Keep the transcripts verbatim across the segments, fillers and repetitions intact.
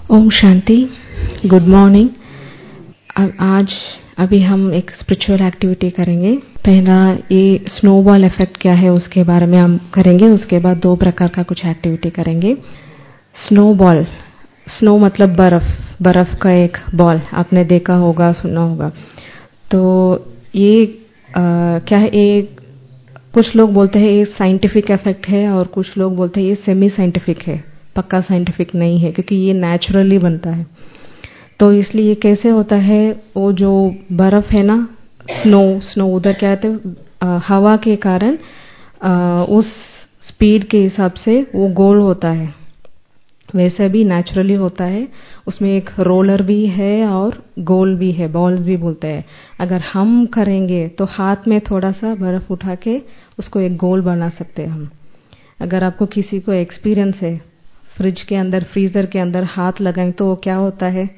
Om Shanti. Good morning. अब आज अभी हम एक स्पिरिचुअल एक्टिविटी करेंगे। पहला ये स्नोबॉल इफेक्ट क्या है उसके बारे में हम करेंगे। उसके बाद दो प्रकार का कुछ एक्टिविटी करेंगे। स्नोबॉल, स्नो मतलब बर्फ, बर्फ का एक बॉल आपने देखा होगा, सुना होगा। तो ये आ, क्या है, ये कुछ लोग बोलते हैं ये साइंटिफिक इफेक्ट है और कुछ लोग बोलते हैं ये सेमी साइंटिफिक है, पक्का साइंटिफिक नहीं है, क्योंकि ये नेचुरली बनता है। तो इसलिए कैसे होता है, वो जो बर्फ है ना, स्नो स्नो उधर क्या कहते हैं, हवा के कारण आ, उस स्पीड के हिसाब से वो गोल होता है। वैसे भी नेचुरली होता है। उसमें एक रोलर भी है और गोल भी है, बॉल्स भी बोलते हैं। अगर हम करेंगे तो हाथ में थोड़ा सा बर्फ उठा के उसको एक गोल बना सकते हैं हम। अगर आपको किसी को एक्सपीरियंस है, फ्रिज के अंदर, फ्रीजर के अंदर हाथ लगाएं तो वो क्या होता है,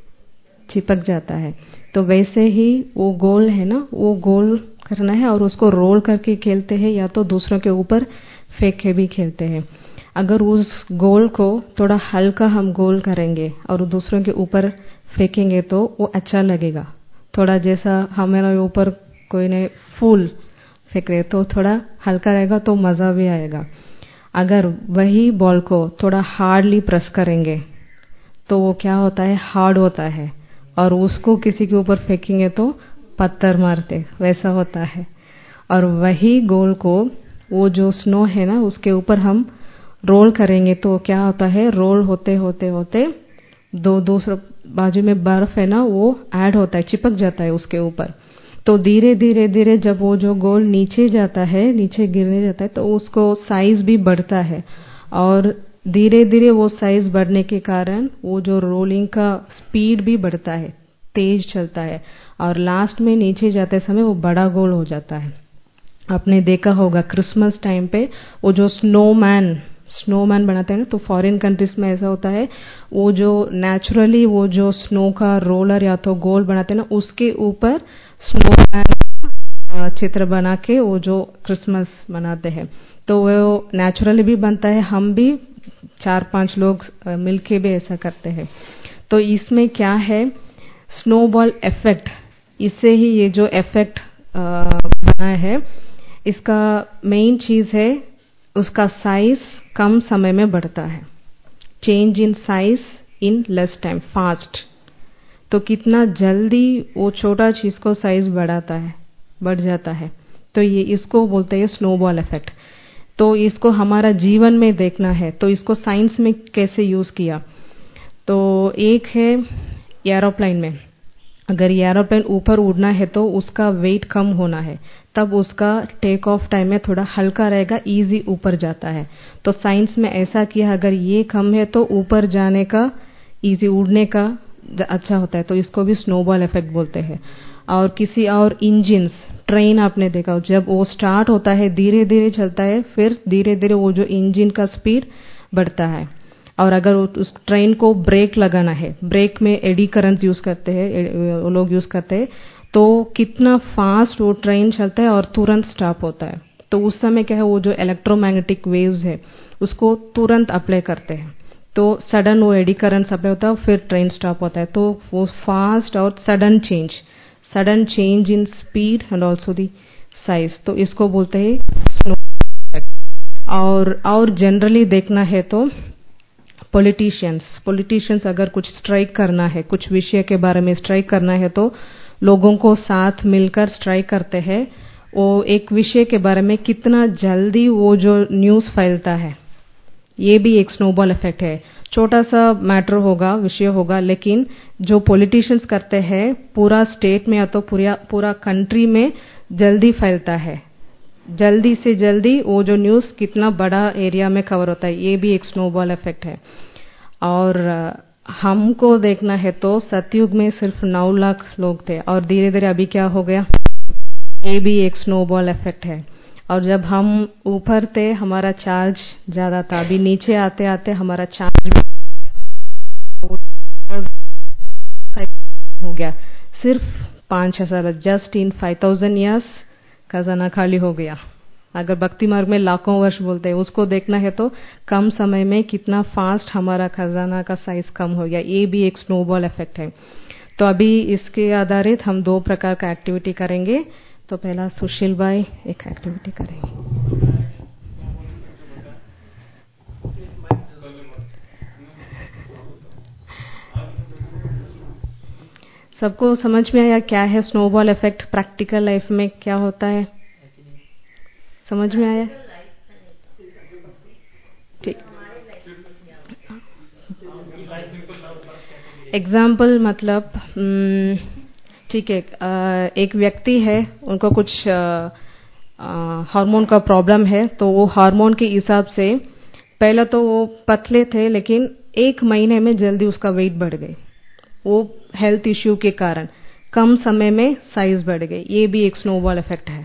चिपक जाता है। तो वैसे ही वो गोल है ना, वो गोल करना है और उसको रोल करके खेलते हैं, या तो दूसरों के ऊपर फेंक के भी खेलते हैं। अगर उस गोल को थोड़ा हल्का हम गोल करेंगे और दूसरों के ऊपर फेंकेंगे तो वो अच्छा लगेगा। थोड़ा जैसा हमारे ऊपर कोई ने फूल फेंक रहे तो थोड़ा हल्का रहेगा तो मजा भी आएगा। अगर वही बॉल को थोड़ा हार्डली प्रेस करेंगे तो वो क्या होता है, हार्ड होता है, और उसको किसी के ऊपर फेंकेंगे तो पत्थर मारते, वैसा होता है। और वही गोल को, वो जो स्नो है ना, उसके ऊपर हम रोल करेंगे तो क्या होता है, रोल होते होते होते दो दूसरे बाजू में बर्फ है ना, वो ऐड होता है, चिपक जाता है उसके ऊपर। तो धीरे धीरे धीरे जब वो जो गोल नीचे जाता है, नीचे गिरने जाता है, तो उसको साइज भी बढ़ता है। और धीरे धीरे वो साइज बढ़ने के कारण वो जो रोलिंग का स्पीड भी बढ़ता है, तेज चलता है, और लास्ट में नीचे जाते समय वो बड़ा गोल हो जाता है। आपने देखा होगा क्रिसमस टाइम पे वो जो स्नोमैन स्नोमैन बनाते हैं ना, तो फॉरेन कंट्रीज में ऐसा होता है, वो जो नेचुरली वो जो स्नो का रोलर या तो गोल बनाते हैं ना, उसके ऊपर स्नोमैन चित्र बना के वो जो क्रिसमस मनाते हैं। तो वो नेचुरली भी बनता है, हम भी चार पांच लोग मिलके भी ऐसा करते हैं। तो इसमें क्या है, स्नोबॉल इफेक्ट, इससे ही ये जो इफेक्ट बना है, इसका मेन चीज है उसका साइज कम समय में बढ़ता है। Change in size in less time, fast. तो कितना जल्दी वो छोटा चीज को साइज बढ़ाता है, बढ़ जाता है। तो ये इसको बोलते हैं स्नोबॉल इफेक्ट। तो इसको हमारा जीवन में देखना है, तो इसको साइंस में कैसे यूज किया। तो एक है एरोप्लेन में, अगर एरोप्लेन ऊपर उड़ना है तो उसका वेट कम होना है, तब उसका टेक ऑफ टाइम में थोड़ा हल्का रहेगा, इजी ऊपर जाता है। तो साइंस में ऐसा किया, अगर ये कम है तो ऊपर जाने का, इजी उड़ने का अच्छा होता है। तो इसको भी स्नोबॉल इफेक्ट बोलते हैं। और किसी और इंजिन्स, ट्रेन आपने देखा, जब वो स्टार्ट होता है धीरे धीरे चलता है, फिर धीरे धीरे वो जो इंजन का स्पीड बढ़ता है। और अगर उस ट्रेन को ब्रेक लगाना है, ब्रेक में एडी करंट यूज करते हैं, वो लोग यूज करते हैं, तो कितना फास्ट वो ट्रेन चलता है और तुरंत स्टॉप होता है। तो उस समय क्या है, वो जो इलेक्ट्रोमैग्नेटिक वेव्स है उसको तुरंत अप्लाई करते हैं, तो सडन वो एडी करंट अप्लाई होता है, फिर ट्रेन स्टॉप होता है। तो वो फास्ट और sudden change, sudden change in speed and also the size, तो इसको बोलते हैं स्नो इफेक्ट। और और जनरली देखना है तो पॉलिटिशियंस पॉलिटिशियंस अगर कुछ स्ट्राइक करना है, कुछ विषय के बारे में स्ट्राइक करना है, तो लोगों को साथ मिलकर स्ट्राइक करते हैं। वो एक विषय के बारे में कितना जल्दी वो जो न्यूज फैलता है, ये भी एक स्नोबॉल इफेक्ट है। छोटा सा मैटर होगा, विषय होगा, लेकिन जो पॉलिटिशियंस करते हैं पूरा स्टेट में या तो पूरा पूरा कंट्री में जल्दी फैलता है, जल्दी से जल्दी वो जो न्यूज कितना बड़ा एरिया में कवर होता है, ये भी एक स्नोबॉल इफेक्ट है। और हमको देखना है तो सतयुग में सिर्फ नौ लाख लोग थे, और धीरे धीरे अभी क्या हो गया, ये भी एक स्नोबॉल इफेक्ट है। और जब हम ऊपर थे हमारा चार्ज ज्यादा था, अभी नीचे आते आते हमारा चार्ज हो गया, सिर्फ पांच हजार, just in five thousand years खजाना खाली हो गया। अगर भक्ति मार्ग में लाखों वर्ष बोलते हैं, उसको देखना है तो कम समय में कितना फास्ट हमारा खजाना का साइज कम हो गया, ये भी एक स्नोबॉल इफेक्ट है। तो अभी इसके आधारित हम दो प्रकार का एक्टिविटी करेंगे। तो पहला सुशील भाई एक एक्टिविटी करेंगे। सबको समझ में आया क्या है स्नोबॉल इफेक्ट, प्रैक्टिकल लाइफ में क्या होता है, समझ में आया? ठीक, एग्जाम्पल मतलब ठीक है, एक व्यक्ति है, उनको कुछ हार्मोन का प्रॉब्लम है, तो वो हार्मोन के हिसाब से पहले तो वो पतले थे, लेकिन एक महीने में जल्दी उसका वेट बढ़ गई, वो हेल्थ इश्यू के कारण कम समय में साइज बढ़ गई। ये भी एक स्नोबॉल इफेक्ट है।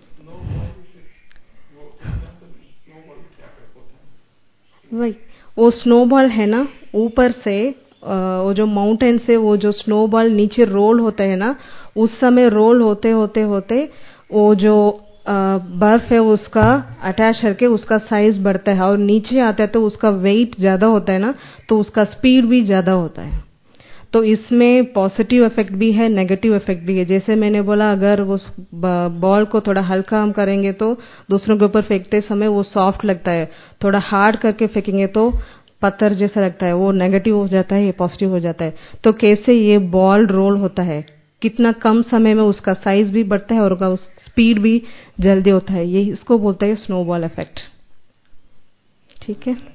वही वो स्नोबॉल है ना, ऊपर से वो जो माउंटेन से वो जो स्नोबॉल नीचे रोल होता है ना, उस समय रोल होते होते होते वो जो बर्फ है उसका अटैच करके उसका साइज बढ़ता है, और नीचे आता है तो उसका वेट ज्यादा होता है ना, तो उसका स्पीड भी ज्यादा होता है। तो इसमें पॉजिटिव इफेक्ट भी है, नेगेटिव इफेक्ट भी है। जैसे मैंने बोला, अगर वो बॉल को थोड़ा हल्का हम करेंगे तो दूसरों के ऊपर फेंकते समय वो सॉफ्ट लगता है, थोड़ा हार्ड करके फेंकेंगे तो पत्थर जैसा लगता है, वो नेगेटिव हो जाता है, ये पॉजिटिव हो जाता है। तो कैसे ये बॉल रोल होता है, कितना कम समय में उसका साइज भी बढ़ता है और उसका स्पीड भी जल्दी होता है, ये इसको बोलते हैं स्नोबॉल इफेक्ट। ठीक है।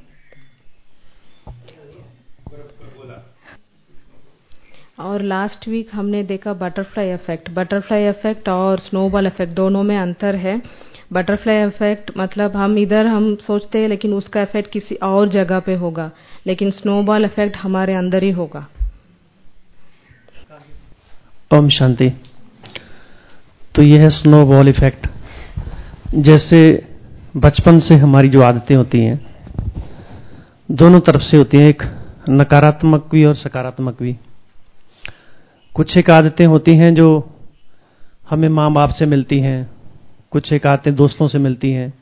और लास्ट वीक हमने देखा बटरफ्लाई इफेक्ट। बटरफ्लाई इफेक्ट और स्नोबॉल इफेक्ट दोनों में अंतर है। बटरफ्लाई इफेक्ट मतलब हम इधर हम सोचते हैं, लेकिन उसका इफेक्ट किसी और जगह पे होगा, लेकिन स्नोबॉल इफेक्ट हमारे अंदर ही होगा। ओम शांति। तो यह है स्नोबॉल इफेक्ट। जैसे बचपन से हमारी जो आदतें होती हैं, दोनों तरफ से होती हैं, एक नकारात्मक भी और सकारात्मक भी। कुछ एक आदतें होती हैं जो हमें माँ बाप से मिलती हैं, कुछ एक आदतें दोस्तों से मिलती हैं।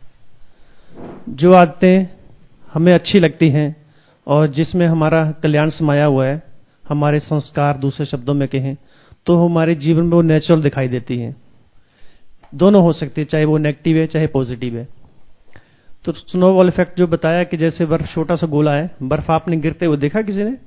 जो आदतें हमें अच्छी लगती हैं और जिसमें हमारा कल्याण समाया हुआ है, हमारे संस्कार, दूसरे शब्दों में कहें तो हमारे जीवन में वो नेचुरल दिखाई देती हैं। दोनों हो सकती है, चाहे वो नेगेटिव है चाहे पॉजिटिव है। तो स्नोबॉल इफेक्ट जो बताया कि जैसे बर्फ, छोटा सा गोला है, बर्फ आपने गिरते हुए देखा किसी ने?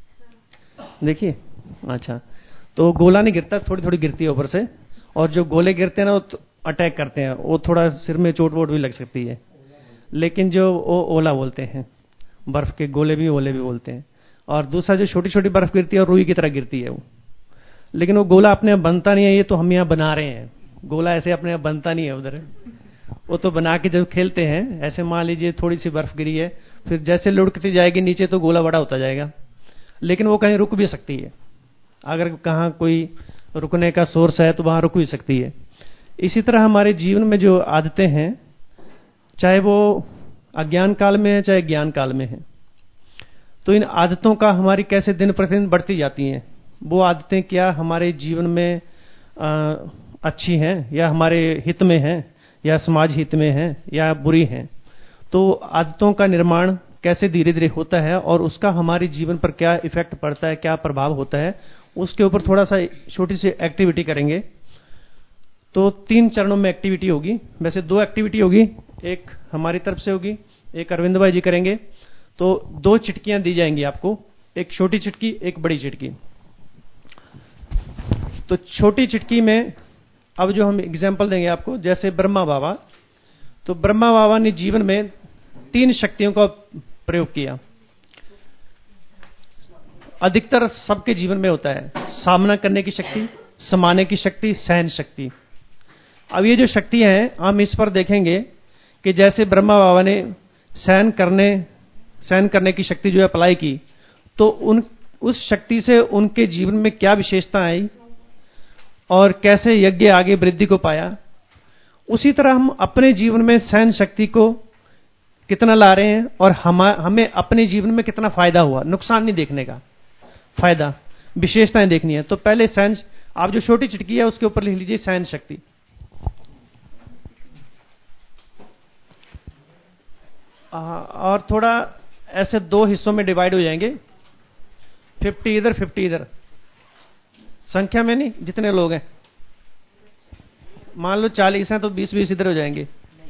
देखिए, अच्छा। तो गोला नहीं गिरता, थोड़ी थोड़ी गिरती है ऊपर से, और जो गोले गिरते हैं ना वो अटैक करते हैं, वो थोड़ा सिर में चोट वोट भी लग सकती है। लेकिन जो वो ओला बोलते हैं, बर्फ के गोले भी ओले भी बोलते हैं। और दूसरा जो छोटी छोटी बर्फ गिरती है और रुई की तरह गिरती है वो, लेकिन वो गोला अपने आप बनता नहीं है, ये तो हम यहाँ बना रहे हैं। गोला ऐसे अपने आप बनता नहीं है उधर, वो तो बना के जब खेलते हैं। ऐसे मान लीजिए थोड़ी सी बर्फ गिरी है, फिर जैसे लुढ़कती जाएगी नीचे तो गोला बड़ा होता जाएगा, लेकिन वो कहीं रुक भी सकती है। अगर कहाँ कोई रुकने का सोर्स है तो वहां रुक भी सकती है। इसी तरह हमारे जीवन में जो आदतें हैं, चाहे वो अज्ञान काल में है चाहे ज्ञान काल में है, तो इन आदतों का हमारी कैसे दिन प्रतिदिन बढ़ती जाती हैं, वो आदतें क्या हमारे जीवन में आ, अच्छी हैं या हमारे हित में हैं या समाज हित में हैं या बुरी हैं। तो आदतों का निर्माण कैसे धीरे धीरे होता है और उसका हमारे जीवन पर क्या इफेक्ट पड़ता है, क्या प्रभाव होता है, उसके ऊपर थोड़ा सा छोटी सी एक्टिविटी करेंगे। तो तीन चरणों में एक्टिविटी होगी, वैसे दो एक्टिविटी होगी, एक हमारी तरफ से होगी, एक अरविंद भाई जी करेंगे। तो दो चिटकियां दी जाएंगी आपको, एक छोटी चिटकी एक बड़ी चिटकी। तो छोटी चिटकी में अब जो हम एग्जाम्पल देंगे आपको, जैसे ब्रह्मा बाबा, तो ब्रह्मा बाबा ने जीवन में तीन शक्तियों का प्रयोग किया। अधिकतर सबके जीवन में होता है, सामना करने की शक्ति, समाने की शक्ति, सहन शक्ति। अब ये जो शक्तियां हैं, हम इस पर देखेंगे कि जैसे ब्रह्मा बाबा ने सहन करने सहन करने की शक्ति जो अप्लाई की, तो उन उस शक्ति से उनके जीवन में क्या विशेषता आई और कैसे यज्ञ आगे वृद्धि को पाया। उसी तरह हम अपने जीवन में सहन शक्ति को कितना ला रहे हैं और हम हमें अपने जीवन में कितना फायदा हुआ, नुकसान नहीं देखने का, फायदा, विशेषताएं देखनी है। तो पहले सहन, आप जो छोटी चिटकी है उसके ऊपर लिख लीजिए सहन शक्ति। और थोड़ा ऐसे दो हिस्सों में डिवाइड हो जाएंगे, फिफ्टी इधर फिफ्टी इधर, संख्या में नहीं, जितने लोग हैं मान लो चालीस हैं तो बीस बीस इधर हो जाएंगे।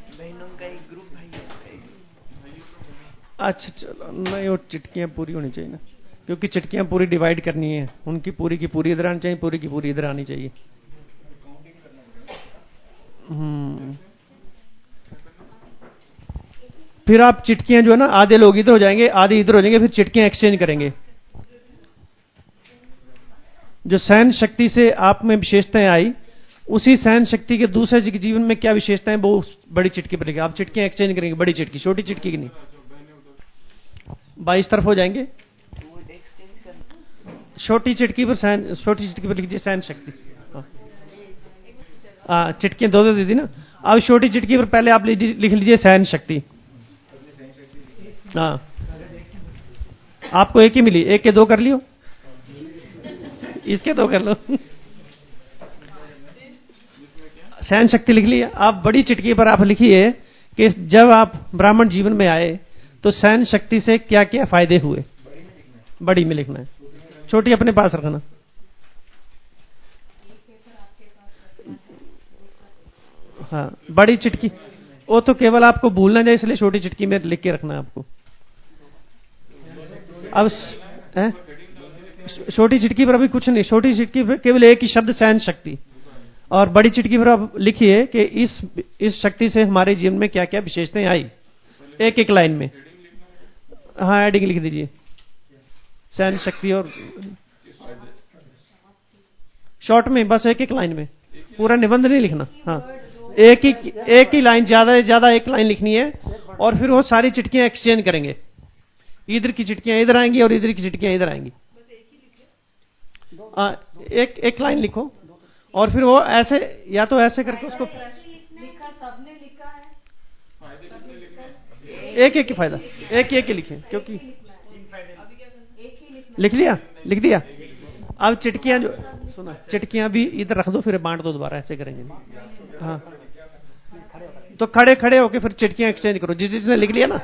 अच्छा चलो, नहीं वो चिटकियां पूरी होनी चाहिए ना, क्योंकि चिटकियां पूरी डिवाइड करनी है, उनकी पूरी की पूरी इधर आनी चाहिए, पूरी की पूरी इधर आनी चाहिए। हम्म फिर आप चिटकियां जो है ना, आधे लोग इधर हो जाएंगे, आधे इधर हो जाएंगे, फिर चिटकियां एक्सचेंज करेंगे। जो सहन शक्ति से आप में विशेषताएं आई, उसी सहन शक्ति के दूसरे जी के जीवन में क्या विशेषताएं, वो बड़ी चिटकी पर लिखा। आप चिटकियां एक्सचेंज करेंगे, बड़ी चिटकी छोटी चिटकी की नहीं, बाईस तरफ हो जाएंगे। छोटी चिटकी पर सहन, छोटी चिटकी पर लिख दीजिए सहन शक्ति। हाँ, चिटकियां दो दो दे दी ना। अब छोटी चिटकी पर पहले आप लिख लीजिए सहन शक्ति। हाँ, आपको एक ही मिली, एक के दो कर लियो, इसके दो कर लो। सहन शक्ति लिख लिया। आप बड़ी चिटकी पर आप लिखिए कि जब आप ब्राह्मण जीवन में आए तो सहन शक्ति से क्या क्या फायदे हुए। बड़ी में लिखना है, छोटी अपने पास रखना। हाँ, बड़ी चिटकी वो तो केवल आपको भूलना जाए, इसलिए छोटी चिटकी में लिख के रखना है आपको। अब छोटी चिटकी पर अभी कुछ नहीं, छोटी चिटकी पर केवल एक ही शब्द सहन शक्ति, और बड़ी चिटकी पर आप लिखिए कि इस इस शक्ति से हमारे जीवन में क्या क्या विशेषताएं आई, एक एक लाइन में। हाँ, एडिंग लिख दीजिए सहन शक्ति, और शॉर्ट में बस एक एक लाइन में, पूरा निबंध नहीं लिखना। हाँ, एक ही एक ही लाइन, ज्यादा से ज्यादा एक लाइन लिखनी है, और फिर वो सारी चिटकियां एक्सचेंज करेंगे। इधर की चिटकियां इधर आएंगी और इधर की चिटकियां इधर आएंगी। आ, एक एक लाइन लिखो, और फिर वो ऐसे, या तो ऐसे करके उसको एक एक ही फायदा, एक एक ही लिखें, क्योंकि लिख लिया लिख दिया। अब चिटकियां जो सुना, चिटकियां भी इधर रख दो, फिर बांट दो दोबारा, ऐसे करेंगे। हाँ, तो खड़े खड़े होके फिर चिटकियां एक्सचेंज करो, जिस जिसने लिख लिया ना।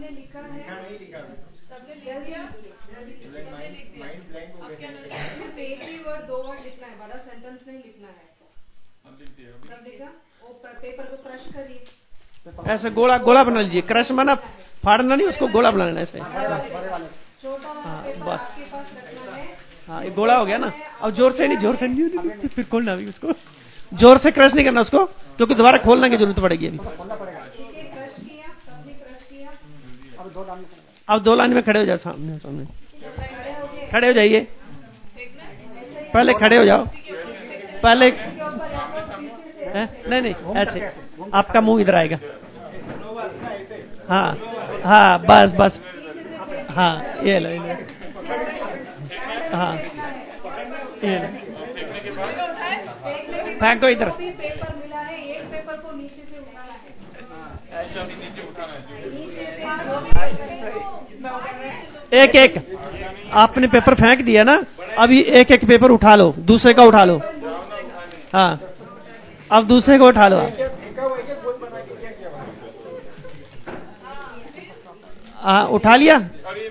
ऐसे गोला गोला बना लीजिए, क्रश माना फाड़ना नहीं, उसको गोला बना लेना ऐसे। हाँ बस, हाँ ये गोला हो गया ना। अब जोर से नहीं, जोर से नहीं, फिर खोलना भी उसको, जोर से क्रश नहीं करना उसको, क्योंकि दोबारा खोलने की जरूरत पड़ेगी अभी। अब दो लाइन में खड़े हो जाओ, सामने सामने खड़े हो जाइए, पहले खड़े हो जाओ, पहले है? नहीं नहीं, ऐसे आपका मुंह इधर आएगा। हाँ हाँ, बस बस, हाँ ये लो, ये लो। हाँ ये लो, फेंको इधर। एक एक आपने पेपर फेंक दिया ना, अभी एक एक पेपर उठा लो, दूसरे का उठा लो। हाँ, अब दूसरे को उठा लो आप। हाँ, उठा लिया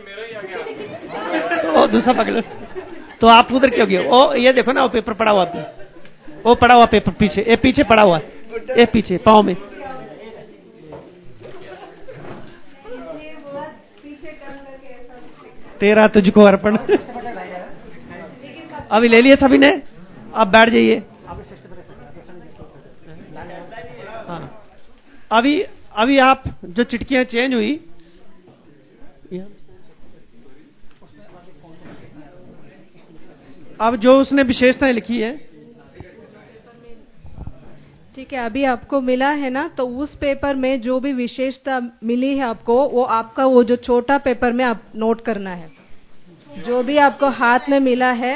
तो दूसरा पकड़ो। तो आप उधर क्यों गए? ओ ये देखो ना, वो पेपर पड़ा हुआ, वो पड़ा हुआ पेपर पीछे, ये पीछे पड़ा हुआ, ये पीछे पाँव में। तेरा तुझको अर्पण। अभी ले लिया सभी ने, अब बैठ जाइए। हाँ, अभी अभी आप जो चिटकियां चेंज हुई, अब जो उसने विशेषताएं लिखी है, ठीक है, अभी आपको मिला है ना, तो उस पेपर में जो भी विशेषता मिली है आपको, वो आपका वो जो छोटा पेपर में आप नोट करना है। जो भी आपको हाथ में मिला है,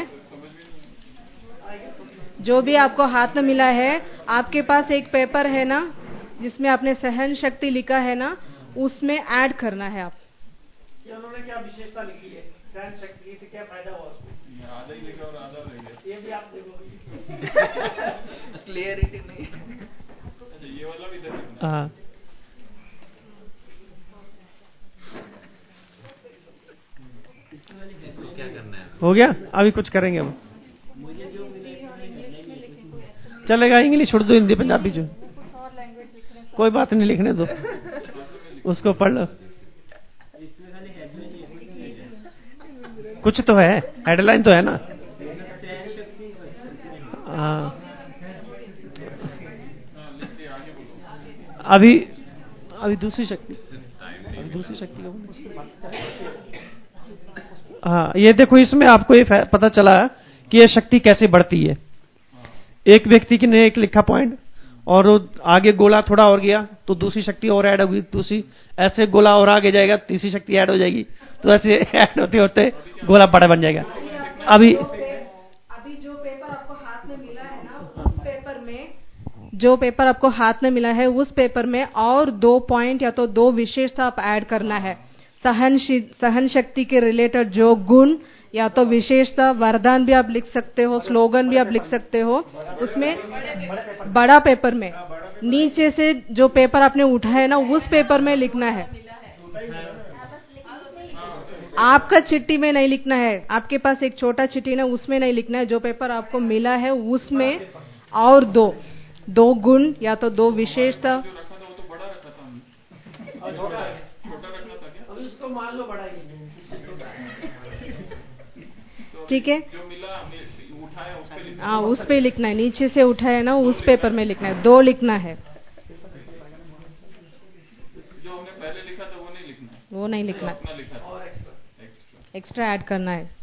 जो भी आपको हाथ में मिला है, आपके पास एक पेपर है ना जिसमें आपने सहन शक्ति लिखा है ना, उसमें ऐड करना है आप। उन्होंने क्या विशेषता लिखी है सहन शक्ति से, क्या फायदा हुआ उसको? आधा ही लिखा और आधा रह गया, ये भी आप देखोगे। क्लियरिटी नहीं है। ये वाला भी देखना। हाँ, हो गया? अभी कुछ करेंगे हम। चलेगा, इंग्लिश, उर्दू, हिंदी, पंजाबी, जो कोई बात नहीं, लिखने दो, उसको पढ़ लो। कुछ तो है, हेडलाइन तो है ना। हाँ, अभी अभी दूसरी शक्ति, अभी दूसरी शक्ति का, हाँ, ये देखो, इसमें आपको ये पता चला कि ये शक्ति कैसे बढ़ती है। एक व्यक्ति की ने एक लिखा पॉइंट, और आगे गोला थोड़ा और गया तो दूसरी शक्ति और ऐड होगी, दूसरी, ऐसे गोला और आगे जाएगा, तीसरी शक्ति ऐड हो जाएगी, तो ऐसे ऐड होते होते गोला बड़ा बन जाएगा। अभी अभी जो पेपर आपको हाथ में मिला है ना, उस पेपर में जो पेपर आपको हाथ में मिला है उस पेपर में और दो पॉइंट या तो दो विशेषता आप ऐड करना है। सहन सहन शक्ति के रिलेटेड जो गुण या तो विशेषता, वरदान भी आप लिख सकते हो, स्लोगन भी आप लिख सकते हो। उसमें बड़ा पेपर में नीचे से जो पेपर आपने उठाया है ना, उस पेपर में लिखना है। आपका चिट्ठी में नहीं लिखना है, आपके पास एक छोटा चिट्ठी ना, उसमें नहीं लिखना है। जो पेपर आपको मिला है उसमें और दो दो गुण या तो दो विशेषता, ठीक है, हाँ, उस पे लिखना है। नीचे से उठाया ना, उस पेपर में लिखना है, दो लिखना है। जो हमने पहले लिखा था वो नहीं लिखना है, वो नहीं लिखना, एक्स्ट्रा ऐड करना है।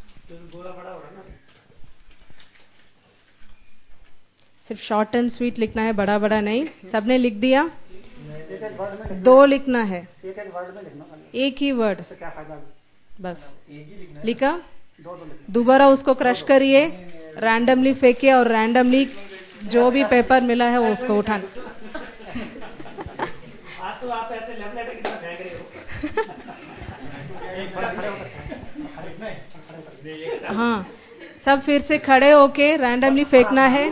सिर्फ शॉर्ट एंड स्वीट लिखना है, बड़ा बड़ा नहीं। सबने लिख दिया? दो लिखना है, एक ही वर्ड, बस लिखा। दोबारा उसको क्रश करिए, रैंडमली फेंकिए, और रैंडमली जो भी पेपर मिला है वो उसको उठाना। तो आप ऐसे लव लेटर की तरह फेंक रहे हो। हाँ, सब फिर से खड़े होके रैंडमली फेंकना है।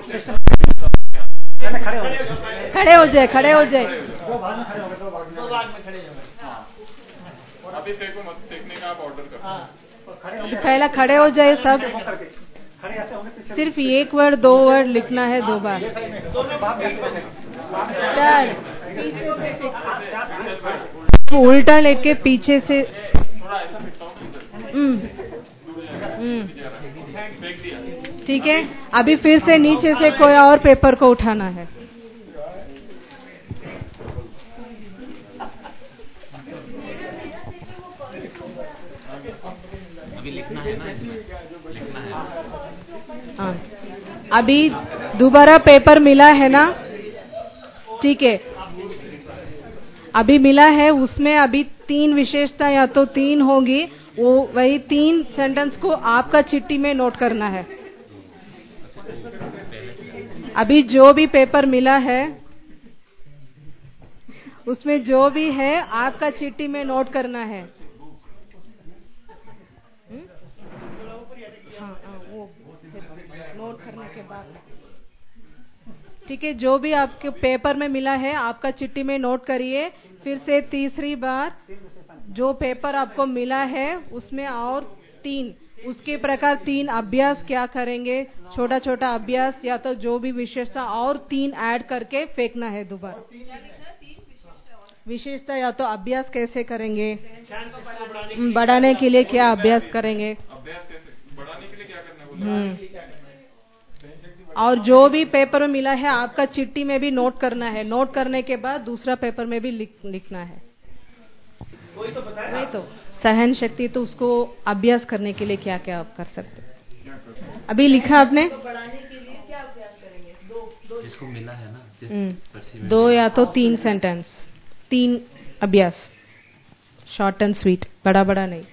खड़े हो जाए, खड़े हो जाए। दो भाग में खड़े हो गए, दो भाग में, दो भाग में खड़े हो गए। अभी फेंको मत, फेंकने का आप ऑर्डर करो। पहला खड़े हो जाए सब। सिर्फ एक वर्ड, दो वर्ड लिखना है, दो बार। उल्टा लेके पीछे से, ठीक है। अभी फिर से नीचे से कोई और पेपर को उठाना है। अभी लिखना है ना, इसमें लिखना है। हाँ, अभी दोबारा पेपर मिला है ना, ठीक है। अभी मिला है, उसमें अभी तीन विशेषता या तो तीन होगी, वो वही तीन सेंटेंस को आपका चिट्ठी में नोट करना है। अभी जो भी पेपर मिला है उसमें जो भी है आपका चिट्ठी में नोट करना है। हाँ, हाँ, वो नोट करने के बाद, ठीक है, जो भी आपके पेपर में मिला है आपका चिट्ठी में नोट करिए। फिर से तीसरी बार जो पेपर आपको मिला है उसमें और तीन, उसके प्रकार तीन अभ्यास क्या करेंगे, छोटा छोटा अभ्यास या तो जो भी विशेषता और तीन ऐड करके फेंकना है दोबारा। विशेषता या तो अभ्यास कैसे करेंगे, बढ़ाने के लिए क्या अभ्यास करेंगे, बढ़ाने के लिए क्या करना है, और जो भी पेपर में मिला है आपका चिट्ठी में भी नोट करना है। नोट करने के बाद दूसरा पेपर में भी लिख, लिखना है। वही तो बताया, वही तो सहन शक्ति, तो उसको अभ्यास करने के लिए क्या क्या आप कर सकते हैं। अभी लिखा आपने, तो बढ़ाने के लिए क्या अभ्यास करेंगे, दो, दो जिसको मिला है ना, जिस दो या तो तीन सेंटेंस, तीन अभ्यास, शॉर्ट एंड स्वीट, बड़ा बड़ा नहीं।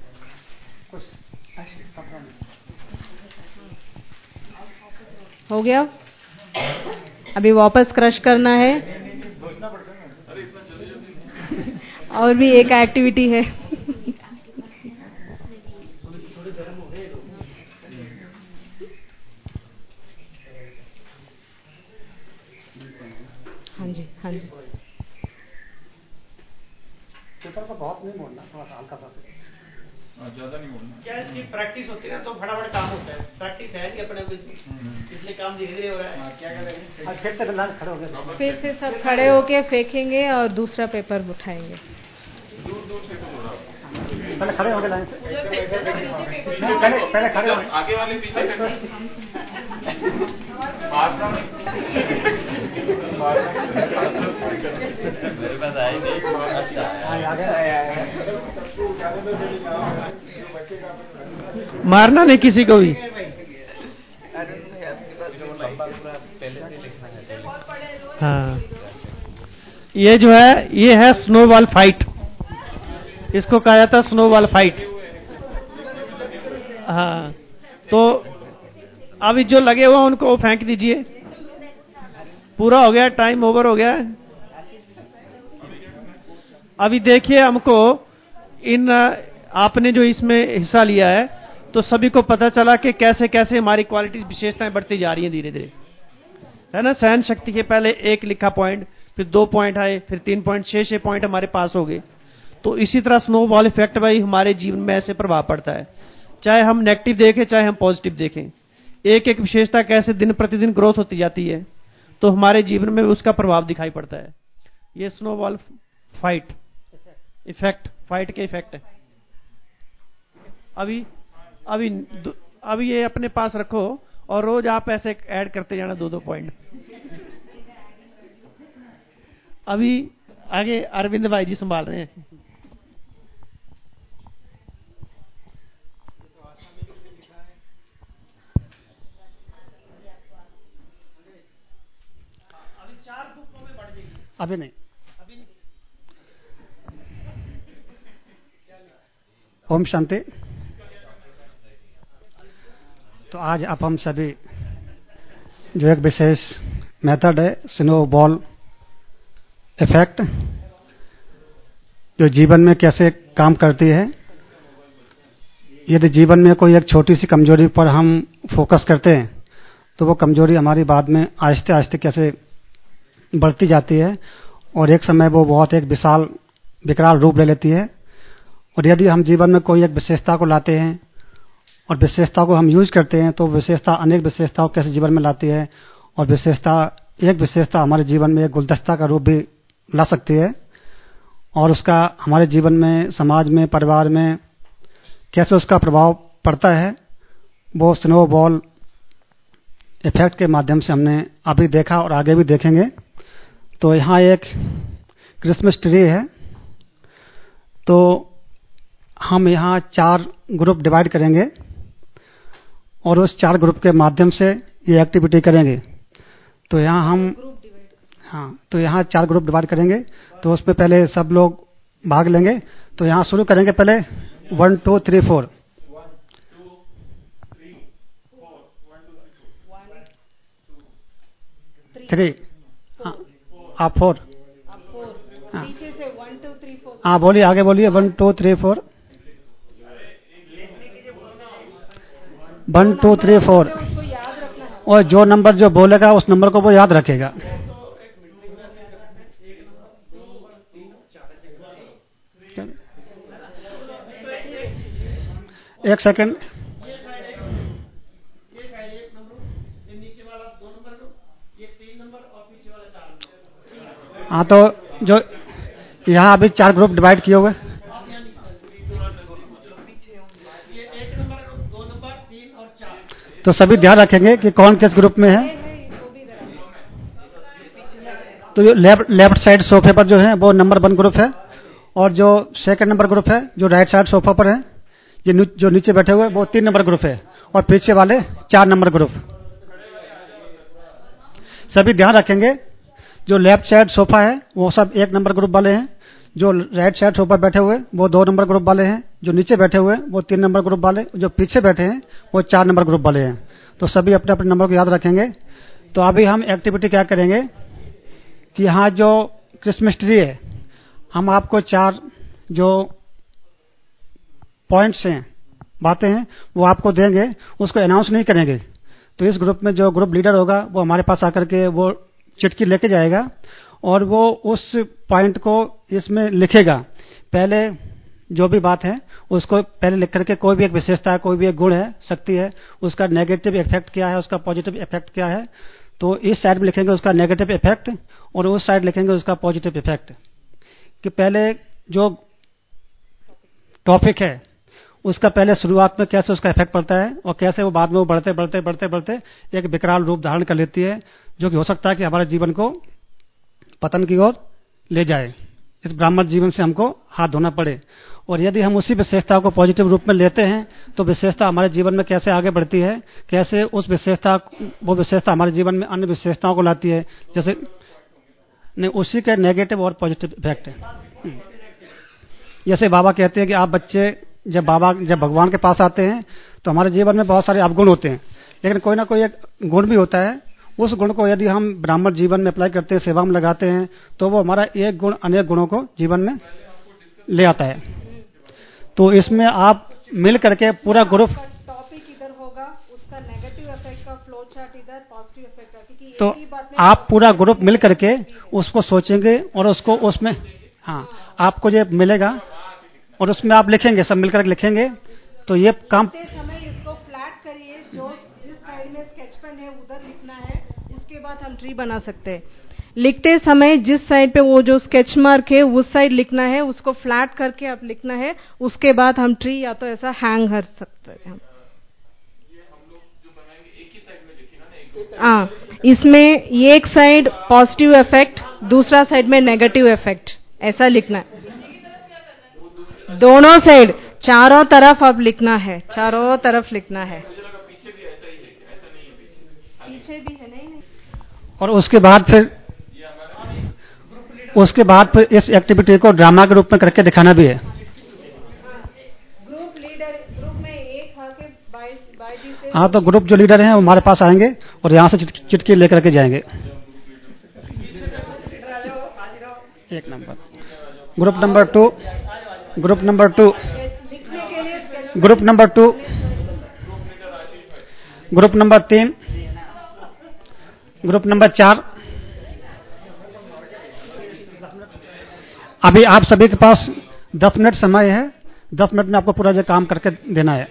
हो गया? अभी वापस क्रश करना है। और भी एक एक्टिविटी है। हाँ जी, हाँ जी। पेपर को बहुत नहीं मोड़ना, थोड़ा सा हल्का सा। ज्यादा नहीं बोलना। क्या इसकी प्रैक्टिस होती है तो फटाफट काम होता है, प्रैक्टिस है नहीं अपने इसलिए काम धीरे धीरे हो रहा है। क्या करेंगे? फिर से खड़े हो गए, फिर से सब खड़े होके फेंकेंगे और दूसरा पेपर उठाएंगे। दूर दूर से तो थोड़ा पहले खड़े हो गए लाइन से, पहले पहले खड़े हो, आगे वाले पीछे से मारना मेरे पास आएंगे। मारना नहीं किसी को भी। हाँ, ये जो है ये है स्नोबॉल फाइट, इसको कहा जाता है स्नोबॉल फाइट। हाँ, तो अभी जो लगे हुए उनको फेंक दीजिए। पूरा हो गया, टाइम ओवर हो गया। अभी देखिए, हमको इन आपने जो इसमें हिस्सा लिया है तो सभी को पता चला कि कैसे कैसे हमारी क्वालिटी विशेषताएं बढ़ती जा रही हैं धीरे धीरे, है ना। सहन शक्ति के पहले एक लिखा पॉइंट, फिर दो पॉइंट आए, फिर तीन पॉइंट, छह छह पॉइंट हमारे पास हो गए। तो इसी तरह स्नोबॉल इफेक्ट भाई हमारे जीवन में ऐसे प्रभाव पड़ता है, चाहे हम नेगेटिव देखें चाहे हम पॉजिटिव देखें। एक एक विशेषता कैसे दिन प्रतिदिन ग्रोथ होती जाती है तो हमारे जीवन में उसका प्रभाव दिखाई पड़ता है। ये स्नोबॉल फाइट इफेक्ट, फाइट के इफेक्ट है। अभी अभी अभी ये अपने पास रखो और रोज आप ऐसे ऐड करते जाना दो दो पॉइंट। अभी आगे अरविंद भाई जी संभाल रहे हैं। अभी नहीं, ओम शांति। तो आज आप हम सभी जो एक विशेष मेथड है स्नोबॉल इफेक्ट, जो जीवन में कैसे काम करती है। यदि जीवन में कोई एक छोटी सी कमजोरी पर हम फोकस करते हैं तो वो कमजोरी हमारी बाद में आहिस्ते आहिस्ते कैसे बढ़ती जाती है और एक समय वो बहुत एक विशाल विकराल रूप ले लेती है। और यदि हम जीवन में कोई एक विशेषता को लाते हैं और विशेषता को हम यूज करते हैं तो विशेषता अनेक विशेषताओं कैसे जीवन में लाती है। और विशेषता एक विशेषता हमारे जीवन में एक गुलदस्ता का रूप भी ला सकती है और उसका हमारे जीवन में, समाज में, परिवार में कैसे उसका प्रभाव पड़ता है वो स्नोबॉल इफेक्ट के माध्यम से हमने अभी देखा और आगे भी देखेंगे। तो यहाँ एक क्रिसमस ट्री है, तो हम यहाँ चार ग्रुप डिवाइड करेंगे और उस चार ग्रुप के माध्यम से ये एक्टिविटी करेंगे। तो यहाँ हम हाँ तो यहाँ चार ग्रुप डिवाइड करेंगे, तो उसमें पहले सब लोग भाग लेंगे। तो यहाँ शुरू करेंगे पहले one two three four three आप फोर हाँ बोलिए, आगे बोलिए। One two three four one two three four और जो नंबर जो बोलेगा उस नंबर को वो याद रखेगा। एक सेकंड, हाँ तो जो यहाँ अभी चार ग्रुप डिवाइड किए हुए, तो सभी ध्यान रखेंगे कि कौन किस ग्रुप में है। तो जो लेफ्ट लेफ्ट साइड सोफे पर जो है वो नंबर वन ग्रुप है और जो सेकंड नंबर ग्रुप है जो राइट साइड सोफा पर है, जो जो नीचे बैठे हुए वो तीन नंबर ग्रुप है और पीछे वाले चार नंबर ग्रुप। सभी ध्यान रखेंगे जो लेफ्ट साइड सोफा है वो सब एक नंबर ग्रुप वाले हैं, जो राइट साइड सोफा बैठे हुए वो दो नंबर ग्रुप वाले हैं, जो नीचे बैठे हुए वो तीन नंबर ग्रुप वाले, जो पीछे बैठे हैं वो चार नंबर ग्रुप वाले हैं। तो सभी अपने अपने नंबर को याद रखेंगे। तो अभी हम एक्टिविटी क्या करेंगे कि यहाँ जो क्रिसमस ट्री है, हम आपको चार जो पॉइंट्स हैं, बातें हैं, वो आपको देंगे, उसको अनाउंस नहीं करेंगे। तो इस ग्रुप में जो ग्रुप लीडर होगा वो हमारे पास आकर के वो चिट्ठी लेके जाएगा और वो उस पॉइंट को इसमें लिखेगा। पहले जो भी बात है उसको पहले लिख करके, कोई भी एक विशेषता है, कोई भी एक गुण है, शक्ति है, उसका नेगेटिव इफेक्ट क्या है, उसका पॉजिटिव इफेक्ट क्या है, तो इस साइड में लिखेंगे उसका नेगेटिव इफेक्ट और उस साइड लिखेंगे उसका पॉजिटिव इफेक्ट। कि पहले जो टॉपिक है उसका पहले शुरुआत में कैसे उसका इफेक्ट पड़ता है और कैसे वो बाद में वो बढ़ते बढ़ते बढ़ते बढ़ते एक विकराल रूप धारण कर लेती है, जो कि हो सकता है कि हमारे जीवन को पतन की ओर ले जाए। इस ब्राह्मण जीवन से हमको हाथ धोना पड़े। और यदि हम उसी विशेषता को पॉजिटिव रूप में लेते हैं तो विशेषता हमारे जीवन में कैसे आगे बढ़ती है, कैसे उस विशेषता वो विशेषता हमारे जीवन में अन्य विशेषताओं को लाती है, जैसे नहीं उसी के नेगेटिव और पॉजिटिव इफेक्ट है। जैसे बाबा कहते हैं कि आप बच्चे जब बाबा जब भगवान के पास आते हैं तो हमारे जीवन में बहुत सारे अवगुण होते हैं, लेकिन कोई ना कोई एक गुण भी होता है। उस गुण को यदि हम ब्राह्मण जीवन में अप्लाई करते हैं, सेवा में लगाते हैं, तो वो हमारा एक गुण अनेक गुणों को जीवन में ले आता है। तो इसमें आप मिल करके पूरा ग्रुप टॉपिक इधर होगा, उसका नेगेटिव इफेक्ट का फ्लो चार्ट इधर, पॉजिटिव इफेक्ट का, क्योंकि तो आप पूरा ग्रुप मिल करके उसको सोचेंगे और उसको उसमें हाँ आपको ये मिलेगा और उसमें आप लिखेंगे, सब मिलकर लिखेंगे। तो ये काम समय इसको फ्लैट करिए, जो जिस साइड में स्केच पेन है उधर लिखना है, उसके बाद हम ट्री बना सकते हैं। लिखते समय जिस साइड पे वो जो स्केच मार्क है उस साइड लिखना है, उसको फ्लैट करके आप लिखना है, उसके बाद हम ट्री या तो ऐसा हैंग कर सकते हैं हम। हाँ, इसमें ये एक साइड पॉजिटिव इफेक्ट, दूसरा साइड में नेगेटिव इफेक्ट, ऐसा लिखना है। दोनों साइड, चारों तरफ अब लिखना है, चारों तरफ लिखना है। पीछे भी है, नहीं नहीं। और उसके बाद फिर उसके बाद फिर इस एक्टिविटी को ड्रामा के रूप में करके दिखाना भी है। ग्रुप लीडर, ग्रुप में एक आके बाई बाई जी से हाँ, तो ग्रुप जो लीडर हैं वो हमारे पास आएंगे और यहाँ से चिटकी लेकर के जाएंगे। एक number, group number two, group number two, group number two, group number तीन, ग्रुप नंबर चार। अभी आप सभी के पास दस मिनट समय है, दस मिनट में आपको पूरा ये काम करके देना है।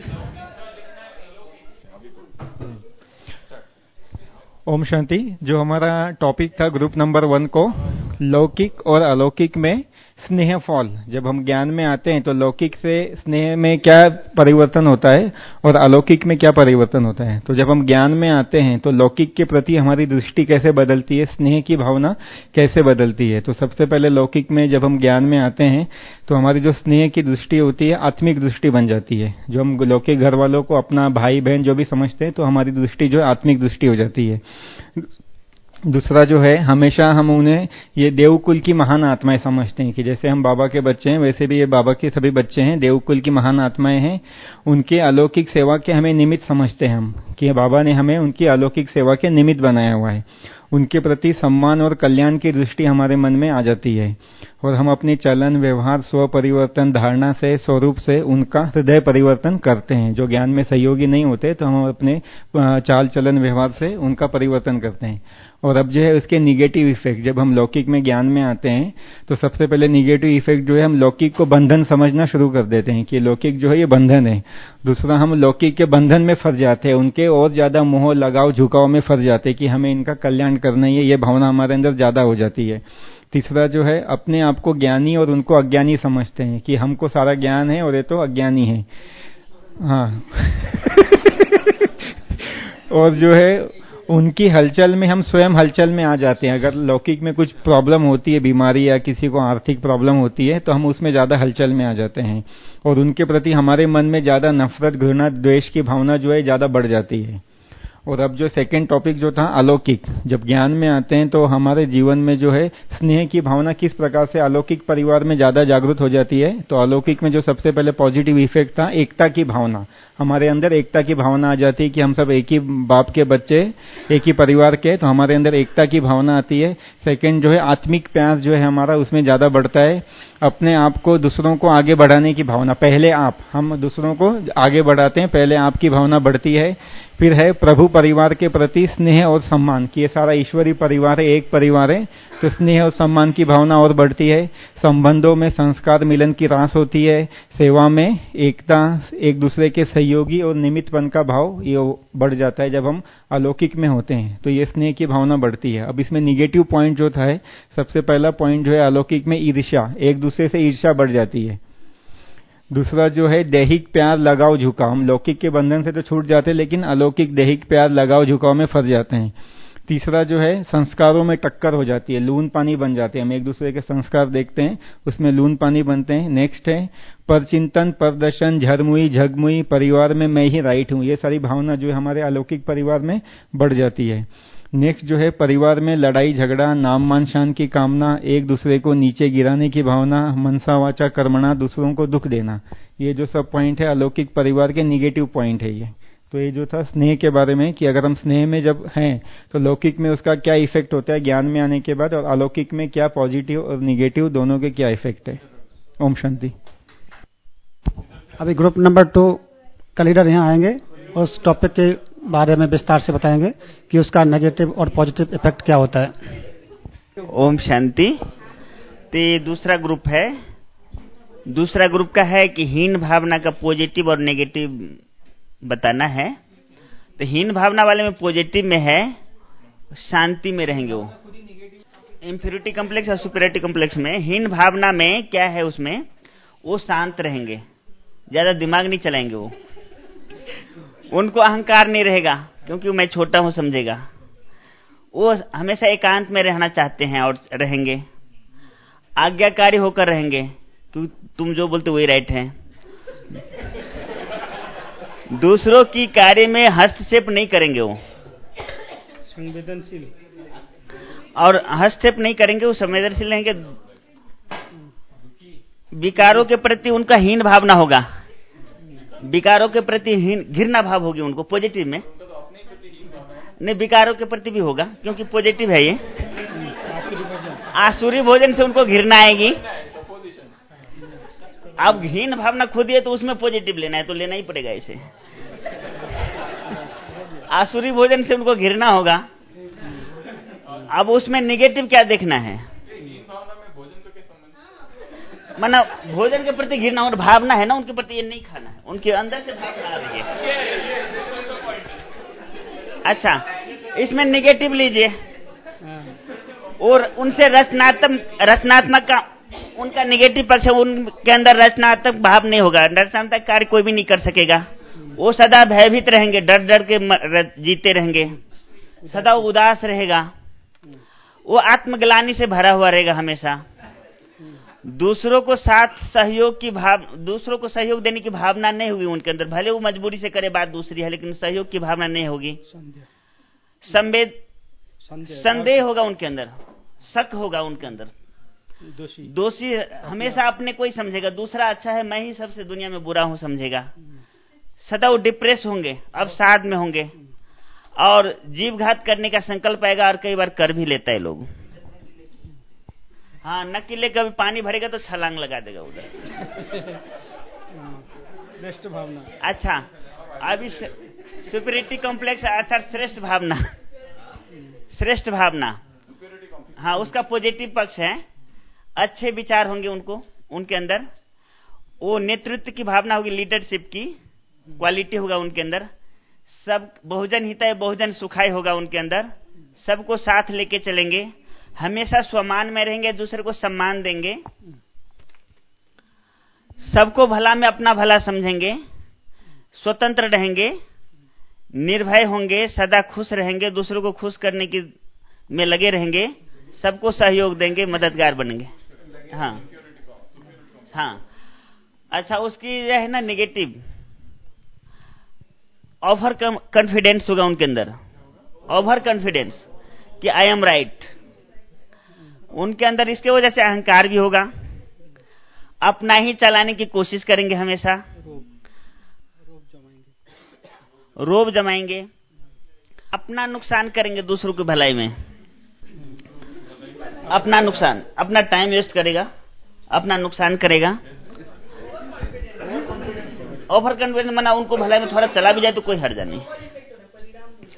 ओम शांति। जो हमारा टॉपिक था ग्रुप नंबर वन को, लौकिक और अलौकिक में स्नेह फॉल। जब हम ज्ञान में आते हैं तो लौकिक से स्नेह में क्या परिवर्तन होता है और अलौकिक में क्या परिवर्तन होता है। तो जब हम ज्ञान में आते हैं तो लौकिक के प्रति हमारी दृष्टि कैसे बदलती है, स्नेह की भावना कैसे बदलती है। तो सबसे पहले लौकिक में जब हम ज्ञान में आते हैं तो हमारी जो स्नेह की दृष्टि होती है आत्मिक दृष्टि बन जाती है। जो हम लौकिक घर वालों को अपना भाई बहन जो भी समझते हैं तो हमारी दृष्टि जो है आत्मिक दृष्टि हो जाती है। दूसरा जो है, हमेशा हम उन्हें ये देवकुल की महान आत्माएं समझते हैं कि जैसे हम बाबा के बच्चे हैं वैसे भी ये बाबा के सभी बच्चे हैं, देवकुल की महान आत्माएं हैं। उनके अलौकिक सेवा के हमें निमित्त समझते हैं हम कि बाबा ने हमें उनकी अलौकिक सेवा के निमित्त बनाया हुआ है। उनके प्रति सम्मान और कल्याण की दृष्टि हमारे मन में आ जाती है और हम अपनी चलन व्यवहार स्व परिवर्तन धारणा से स्वरूप से उनका हृदय परिवर्तन करते हैं। जो ज्ञान में सहयोगी नहीं होते तो हम अपने चाल चलन व्यवहार से उनका परिवर्तन करते हैं। और अब जो है उसके निगेटिव इफेक्ट, जब हम लौकिक में ज्ञान में आते हैं तो सबसे पहले निगेटिव इफेक्ट जो है, हम लौकिक को बंधन समझना शुरू कर देते हैं कि लौकिक जो है ये बंधन है। दूसरा, हम लौकिक के बंधन में फंस जाते हैं, उनके और ज्यादा मोह लगाव झुकाव में फंस जाते हैं कि हमें इनका कल्याण करना ही है, ये भावना हमारे अंदर ज्यादा हो जाती है। तीसरा जो है, अपने आप को ज्ञानी और उनको अज्ञानी समझते हैं कि हमको सारा ज्ञान है और ये तो अज्ञानी है। हाँ और जो है उनकी हलचल में हम स्वयं हलचल में आ जाते हैं। अगर लौकिक में कुछ प्रॉब्लम होती है, बीमारी या किसी को आर्थिक प्रॉब्लम होती है तो हम उसमें ज्यादा हलचल में आ जाते हैं और उनके प्रति हमारे मन में ज्यादा नफरत घृणा द्वेष की भावना जो है ज्यादा बढ़ जाती है। और अब जो सेकंड टॉपिक जो था अलौकिक, जब ज्ञान में आते हैं तो हमारे जीवन में जो है स्नेह की भावना किस प्रकार से अलौकिक परिवार में ज्यादा जागृत हो जाती है। तो अलौकिक में जो सबसे पहले पॉजिटिव इफेक्ट था, एकता की भावना, हमारे अंदर एकता की भावना आ जाती है कि हम सब एक ही बाप के बच्चे, एक ही परिवार के, तो हमारे अंदर एकता की भावना आती है। सेकंड जो है आत्मिक प्यास जो है हमारा उसमें ज्यादा बढ़ता है। अपने आप को दूसरों को आगे बढ़ाने की भावना, पहले आप, हम दूसरों को आगे बढ़ाते हैं, पहले आपकी भावना बढ़ती है फिर है प्रभु परिवार के प्रति स्नेह और सम्मान कि ये सारा ईश्वरीय परिवार है, एक परिवार है, तो स्नेह और सम्मान की भावना और बढ़ती है। संबंधों में संस्कार मिलन की रास होती है। सेवा में एकता, एक दूसरे के सहयोगी और निमित्तपन का भाव ये बढ़ जाता है जब हम अलौकिक में होते हैं, तो ये स्नेह की भावना बढ़ती है। अब इसमें निगेटिव पॉइंट जो था, सबसे पहला पॉइंट जो है अलौकिक में ईर्ष्या, एक दूसरे से ईर्ष्या बढ़ जाती है। दूसरा जो है दैहिक प्यार लगाव झुकाव, हम लौकिक के बंधन से तो छूट जाते हैं लेकिन अलौकिक दैहिक प्यार लगाव झुकाव में फंस जाते हैं। तीसरा जो है संस्कारों में टक्कर हो जाती है, लून पानी बन जाते हैं, हम एक दूसरे के संस्कार देखते हैं उसमें लून पानी बनते हैं। नेक्स्ट है परचिंतन, प्रदर्शन, झरमुई, झगमुई, परिवार में मैं ही राइट हूं, ये सारी भावना जो है हमारे अलौकिक परिवार में बढ़ जाती है। नेक्स्ट जो है परिवार में लड़ाई झगड़ा, नाम मान शान की कामना, एक दूसरे को नीचे गिराने की भावना, मनसा वाचा कर्मणा, दूसरों को दुख देना, ये जो सब पॉइंट है अलौकिक परिवार के निगेटिव पॉइंट है ये। तो ये जो था स्नेह के बारे में कि अगर हम स्नेह में जब हैं तो लौकिक में उसका क्या इफेक्ट होता है ज्ञान में आने के बाद, और अलौकिक में क्या पॉजिटिव और निगेटिव दोनों के क्या इफेक्ट है। ओम शांति। अभी ग्रुप नंबर टू का लीडर यहाँ आएंगे और उस टॉपिक के बारे में विस्तार से बताएंगे कि उसका नेगेटिव और पॉजिटिव इफेक्ट क्या होता है। ओम शांति। तो ये दूसरा ग्रुप है, दूसरा ग्रुप का है कि हीन भावना का पॉजिटिव और नेगेटिव बताना है। तो हीन भावना वाले में पॉजिटिव में है शांति में रहेंगे वो। इंफीरियरिटी कॉम्प्लेक्स और सुपीरियरिटी कॉम्प्लेक्स में हीन भावना में क्या है, उसमें वो शांत रहेंगे, ज्यादा दिमाग नहीं चलाएंगे, वो उनको अहंकार नहीं रहेगा क्योंकि मैं छोटा हूं समझेगा। वो हमेशा एकांत में रहना चाहते हैं और रहेंगे, आज्ञाकारी होकर रहेंगे क्योंकि तुम जो बोलते वही राइट है। दूसरों की कार्य में हस्तक्षेप नहीं करेंगे, वो संवेदनशील और हस्तक्षेप नहीं करेंगे, वो संवेदनशील रहेंगे। विकारों के प्रति उनका हीन भावना होगा, विकारों के प्रति हीन घृणा भाव होगी उनको। पॉजिटिव में नहीं, विकारों के प्रति भी होगा क्योंकि पॉजिटिव है ये। आसुरी भोजन से उनको घृणा आएगी। अब हीन भावना खुद है तो उसमें पॉजिटिव लेना है तो लेना ही पड़ेगा इसे। आसुरी भोजन से उनको घृणा होगा, अब उसमें नेगेटिव क्या देखना है, माना भोजन के प्रति घृणा और भावना है ना उनके प्रति, ये नहीं खाना है, उनके अंदर से भावना आ रही है। अच्छा, इसमें नेगेटिव लीजिए और उनसे रचनात्मक रचनात्मक का उनका नेगेटिव पक्ष है, उनके अंदर रचनात्मक भाव नहीं होगा, रचनात्मक कार्य कोई भी नहीं कर सकेगा। वो सदा भयभीत रहेंगे, डर डर के जीते रहेंगे, सदा उदास रहेगा, वो आत्मग्लानि से भरा हुआ रहेगा हमेशा। दूसरों को साथ सहयोग की भाव दूसरों को सहयोग देने की भावना नहीं होगी उनके अंदर, भले वो मजबूरी से करे बात दूसरी है, लेकिन सहयोग की भावना नहीं होगी। संवेद संदेह होगा उनके अंदर, शक होगा उनके अंदर, दोषी दोषी हमेशा अपने को ही समझेगा, दूसरा अच्छा है, मैं ही सबसे दुनिया में बुरा हूं समझेगा। सदा वो डिप्रेस होंगे, अब साध में होंगे और जीव घात करने का संकल्प आएगा और कई बार कर भी लेता है लोग। हाँ, न कि ले कभी पानी भरेगा तो छलांग लगा देगा उधर। श्रेष्ठ भावना। अच्छा, अभी सुपीरियरिटी कॉम्प्लेक्स अर्थात श्रेष्ठ भावना, श्रेष्ठ भावना, हाँ उसका पॉजिटिव पक्ष है। अच्छे विचार होंगे उनको, उनके अंदर वो नेतृत्व की भावना होगी, लीडरशिप की क्वालिटी होगा उनके अंदर। सब बहुजन हिताय बहुजन सुखाय होगा उनके अंदर, सबको साथ लेके चलेंगे, हमेशा स्वमान में रहेंगे, दूसरे को सम्मान देंगे, सबको भला में अपना भला समझेंगे, स्वतंत्र रहेंगे, निर्भय होंगे, सदा खुश रहेंगे, दूसरों को खुश करने की में लगे रहेंगे, सबको सहयोग देंगे, मददगार बनेंगे। हाँ हाँ। अच्छा, उसकी यह है ना नेगेटिव, ओवर कॉन्फिडेंस होगा उनके अंदर, ओवर कॉन्फिडेंस कि आई एम राइट उनके अंदर। इसके वजह से अहंकार भी होगा, अपना ही चलाने की कोशिश करेंगे, हमेशा रोब जमाएंगे, अपना नुकसान करेंगे, दूसरों की भलाई में अपना नुकसान, अपना टाइम वेस्ट करेगा, अपना नुकसान करेगा। ओवर कॉन्फिडेंस मना उनको भलाई में थोड़ा चला भी जाए तो कोई हर्जा नहीं,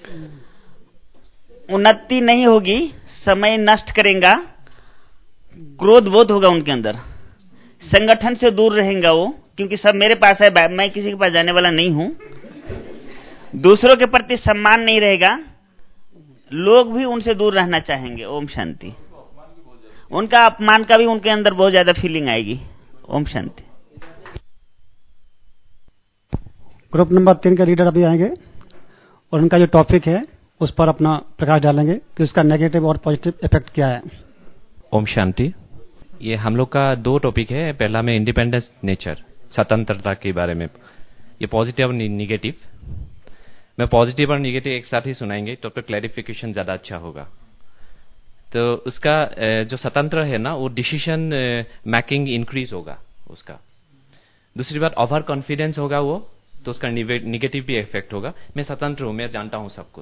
उन्नति नहीं होगी, समय नष्ट करेगा, क्रोध बोध होगा उनके अंदर, संगठन से दूर रहेगा वो, क्योंकि सब मेरे पास है, मैं किसी के पास जाने वाला नहीं हूं। दूसरों के प्रति सम्मान नहीं रहेगा, लोग भी उनसे दूर रहना चाहेंगे। ओम शांति। उनका अपमान का भी उनके अंदर बहुत ज्यादा फीलिंग आएगी। ओम शांति। ग्रुप नंबर तीन के लीडर अभी आएंगे और उनका जो टॉपिक है उस पर अपना प्रकाश डालेंगे कि उसका नेगेटिव और पॉजिटिव इफेक्ट क्या है। ओम शांति। ये हम लोग का दो टॉपिक है। पहला में इंडिपेंडेंस नेचर, स्वतंत्रता के बारे में, ये पॉजिटिव और निगेटिव। मैं पॉजिटिव और निगेटिव एक साथ ही सुनाएंगे तो फिर क्लैरिफिकेशन ज्यादा अच्छा होगा। तो उसका जो स्वतंत्र है ना, वो डिसीजन मेकिंग इंक्रीज होगा उसका। दूसरी बात, ओवर कॉन्फिडेंस होगा वो, तो उसका निगेटिव भी इफेक्ट होगा। मैं स्वतंत्र हूं, मैं जानता हूं सब कुछ।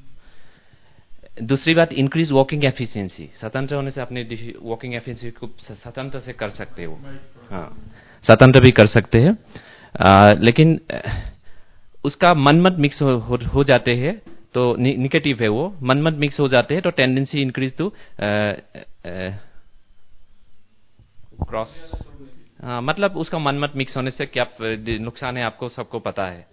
दूसरी बात, इंक्रीज वर्किंग एफिशिएंसी। स्वतंत्र होने से अपने वर्किंग एफिशिएंसी को स्वतंत्र से कर सकते हो। हाँ, स्वतंत्र भी कर सकते हैं, लेकिन उसका मनमत मिक्स हो, हो, हो जाते हैं तो निगेटिव है वो। मनमत मिक्स हो जाते हैं तो टेंडेंसी इंक्रीज टू क्रॉस। हाँ, मतलब उसका मनमत मिक्स होने से क्या नुकसान है आपको सबको पता है।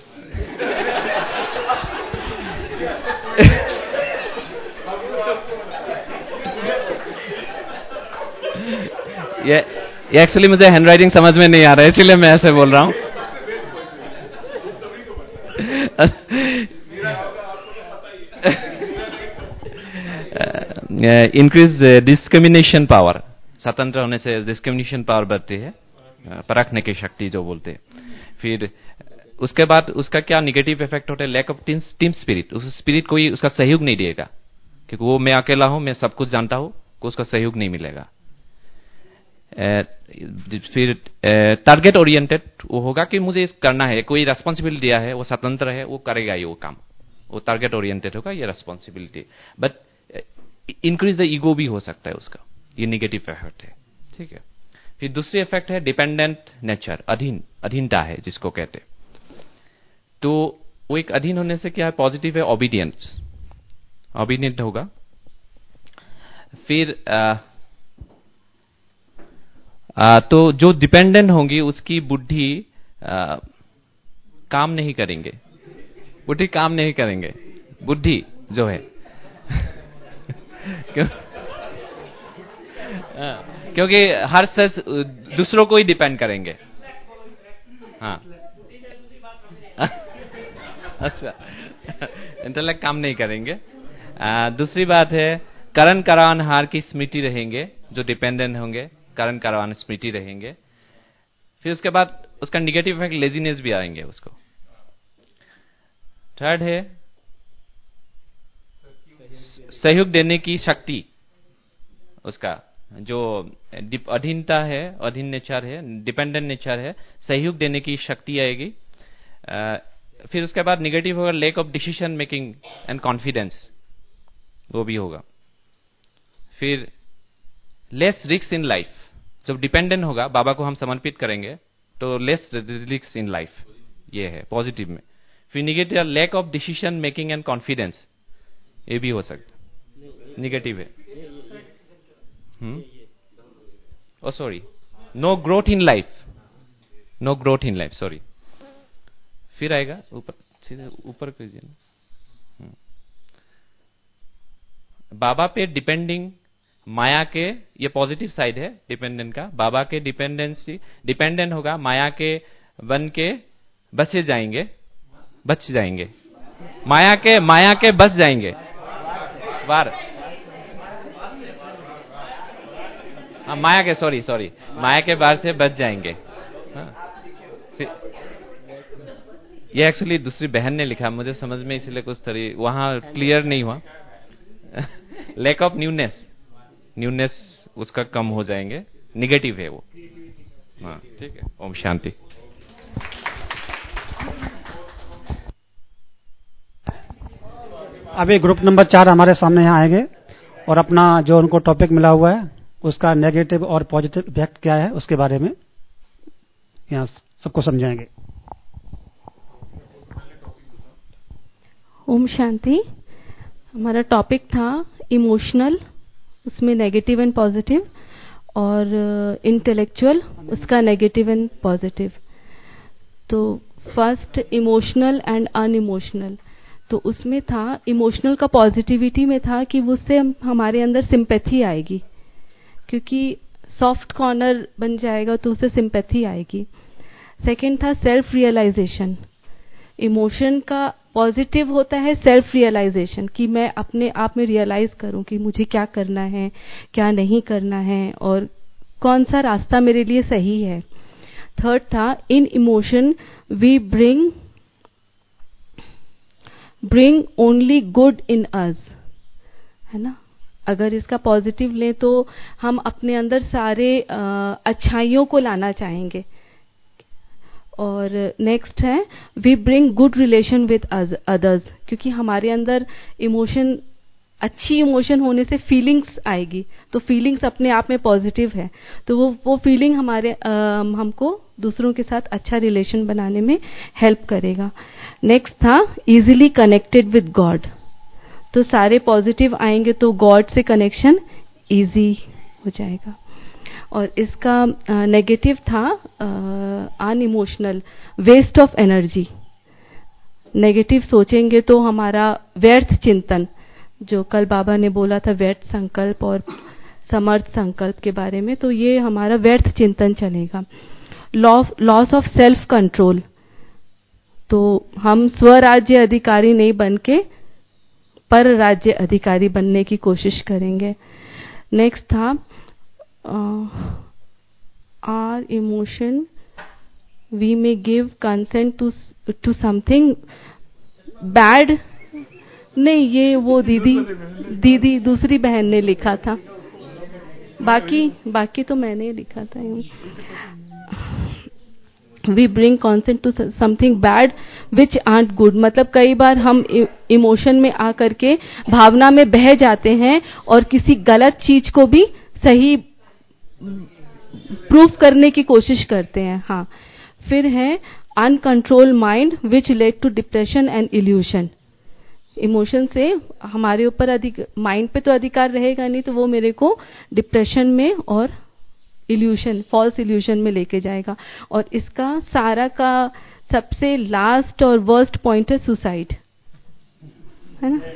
ये ये एक्चुअली मुझे हैंडराइटिंग समझ में नहीं आ रहा है, इसलिए मैं ऐसे बोल रहा हूं। Increase discrimination power. स्वतंत्र होने से डिस्क्रिमिनेशन पावर बढ़ती है, परखने की शक्ति जो बोलते हैं। फिर उसके बाद उसका क्या निगेटिव इफेक्ट होता है, लैक ऑफ टीम स्पिरिट। उस स्पिरिट कोई उसका सहयोग नहीं देगा, क्योंकि वो मैं अकेला हूं, मैं सब कुछ जानता हूं, को उसका सहयोग नहीं मिलेगा। फिर टारगेट ओरिएंटेड वो होगा कि मुझे इस करना है, कोई रेस्पॉन्सिबिलिटी दिया है, वो स्वतंत्र है, वो करेगा ये वो काम, वो टारगेट ओरिएंटेड होगा, ये responsibility. But increase the ego भी हो सकता है उसका, ये निगेटिव इफेक्ट है। ठीक है। फिर दूसरी इफेक्ट है डिपेंडेंट नेचर, अधीन, अधीनता है जिसको कहते। तो वो एक अधीन होने से क्या है, पॉजिटिव है ओबीडियंस, ओबीडियंट होगा। फिर आ, आ, तो जो डिपेंडेंट होंगी उसकी बुद्धि आ, काम नहीं करेंगे, बुद्धि काम नहीं करेंगे, बुद्धि जो है क्यों? आ, क्योंकि हर सच दूसरों को ही डिपेंड करेंगे। हाँ अच्छा, इंटेलेक्ट काम नहीं करेंगे। आ, दूसरी बात है करण करान हार की स्मृति रहेंगे, जो डिपेंडेंट होंगे करण करान स्मृति रहेंगे। फिर उसके बाद उसका निगेटिव इफेक्ट लेजीनेस भी आएंगे उसको। थर्ड है सहयोग देने की शक्ति, उसका जो अधीनता है, अधीन नेचर है, डिपेंडेंट नेचर है, सहयोग देने की शक्ति आएगी। आ, फिर उसके बाद निगेटिव होगा lack of decision making and confidence, वो भी होगा। फिर लेस रिस्क इन लाइफ, जब डिपेंडेंट होगा, बाबा को हम समर्पित करेंगे तो लेस रिस्क इन लाइफ, ये है पॉजिटिव में। फिर negative lack of decision making and confidence, ये भी हो सकता है, निगेटिव है। Hmm oh sorry, no growth in life, no growth in life, sorry. फिर आएगा ऊपर, सीधे ऊपर कीजिए ना। बाबा पे डिपेंडिंग, माया के, ये पॉजिटिव साइड है डिपेंडेंट का। बाबा के डिपेंडेंसी, डिपेंडेंट होगा, माया के बन के बचे जाएंगे, बच जाएंगे, माया के, माया के बच जाएंगे बार। हाँ, माया के, सॉरी सॉरी, माया के बार से बच जाएंगे। हाँ, ये एक्चुअली दूसरी बहन ने लिखा, मुझे समझ में इसलिए कुछ थोड़ी वहां क्लियर नहीं हुआ। लैक ऑफ न्यूनेस, न्यूनेस उसका कम हो जाएंगे, निगेटिव है वो। हाँ ठीक है। ओम शांति। अभी ग्रुप नंबर चार हमारे सामने यहाँ आएंगे और अपना जो उनको टॉपिक मिला हुआ है उसका नेगेटिव और पॉजिटिव इफेक्ट क्या है उसके बारे में यहाँ सबको समझाएंगे। ओम शांति। हमारा टॉपिक था इमोशनल, उसमें नेगेटिव एंड पॉजिटिव, और इंटेलेक्चुअल uh, उसका नेगेटिव एंड पॉजिटिव। तो फर्स्ट इमोशनल एंड अनइमोशनल, तो उसमें था इमोशनल का पॉजिटिविटी में था कि उससे हम, हमारे अंदर सिंपैथी आएगी, क्योंकि सॉफ्ट कॉर्नर बन जाएगा तो उससे सिंपैथी आएगी। सेकंड था सेल्फ रियलाइजेशन। इमोशन का पॉजिटिव होता है सेल्फ रियलाइजेशन, कि मैं अपने आप में रियलाइज करूं कि मुझे क्या करना है, क्या नहीं करना है, और कौन सा रास्ता मेरे लिए सही है। थर्ड था in emotion we bring bring only good in us, है ना। अगर इसका पॉजिटिव लें तो हम अपने अंदर सारे अच्छाइयों को लाना चाहेंगे। और नेक्स्ट है we bring good relation with others, क्योंकि हमारे अंदर इमोशन, अच्छी इमोशन होने से फीलिंग्स आएगी, तो फीलिंग्स अपने आप में पॉजिटिव है, तो वो वो फीलिंग हमारे आ, हमको दूसरों के साथ अच्छा रिलेशन बनाने में हेल्प करेगा। नेक्स्ट था इजीली कनेक्टेड विद गॉड, तो सारे पॉजिटिव आएंगे तो गॉड से कनेक्शन इजी हो जाएगा। और इसका नेगेटिव uh, था unemotional, waste of energy. Negative सोचेंगे तो हमारा व्यर्थ चिंतन, जो कल बाबा ने बोला था व्यर्थ संकल्प और समर्थ संकल्प के बारे में, तो ये हमारा व्यर्थ चिंतन चलेगा। लॉस ऑफ सेल्फ कंट्रोल, तो हम स्वराज्य अधिकारी नहीं बन के पर राज्य अधिकारी बनने की कोशिश करेंगे। नेक्स्ट था are emotion we may give consent to to something bad. नहीं, ये वो दीदी दीदी दूसरी बहन ने लिखा था, बाकी बाकी तो मैंने लिखा था। We bring consent to something bad which art good, मतलब कई बार हम इमोशन में आकर के भावना में बह जाते हैं और किसी गलत चीज को भी सही प्रूफ करने की कोशिश करते हैं। हाँ, फिर है uncontrol mind which lead to depression and illusion. Emotion से हमारे ऊपर अधिक माइंड पे तो अधिकार रहेगा नहीं, तो वो मेरे को डिप्रेशन में और इल्यूशन, फॉल्स इल्यूशन में लेके जाएगा। और इसका सारा का सबसे लास्ट और वर्स्ट पॉइंट है सुसाइड, है ना।